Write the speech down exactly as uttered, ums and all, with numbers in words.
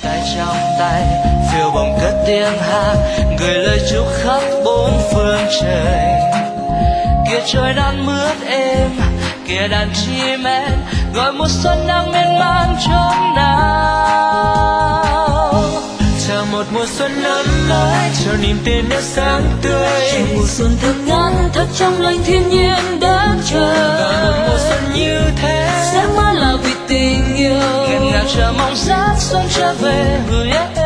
tay trong tay phiêu bồng cất tiếng hát gửi lời chúc khắp bốn phương trời. Kia trời đang mướt êm, kia đàn chim én gọi mùa xuân đang miên man chốn nào. Chờ một mùa xuân lớn tới, chờ niềm tin nét sáng tươi. Chờ mùa xuân thật ngắn thật trong lành thiên nhiên đã chờ. Và một mùa xuân như thế sẽ mãi là vì tình yêu. Nghẹn ngào chờ mong sát xuân trở về.